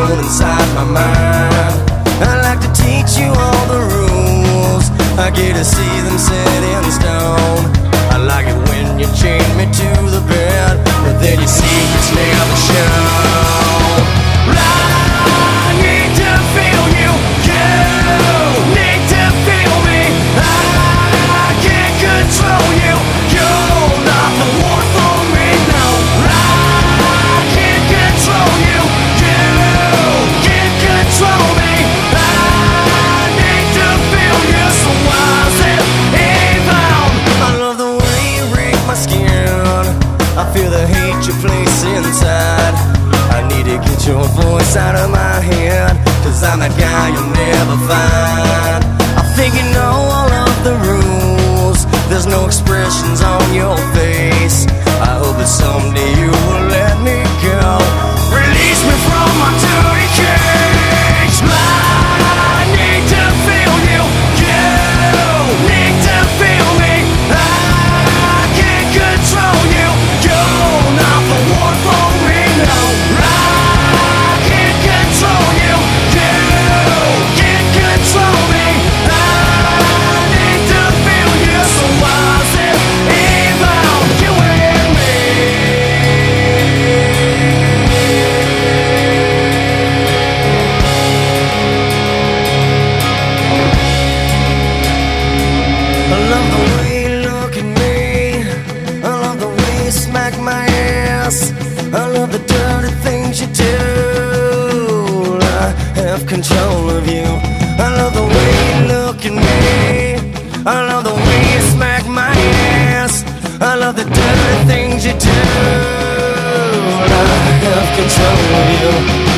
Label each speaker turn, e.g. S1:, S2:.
S1: grown inside my mind. I like to teach you all the rules. I get to see them set in stone. I like it when you chain me to the bed, but then your secrets never show. I need to feel you, you need to feel me. I can't control you, you're not the one for me, no. I can't control you, you can't control me. I need to feel you, so why is it even? I love the way you rake my skin. I feel the hate you place inside. I need to get your voice out of my head, 'cause I'm a guy you'll never find. I think you know all of the rules. There's no expressions on your face. I hope that someday you will let me go. Release me from my dirty cage. I need to feel you, you need to feel me. I can't control you, you're not the one for me, no. I can't control you, you can't control me. I need to feel you, so why is it even you and me? I love the way you look at me. I love the way you smack my ass. I love the dirty things you do. I have control of you. I love the way you look at me. I love the way you smack my ass. I love the dirty things you do. I have control of you.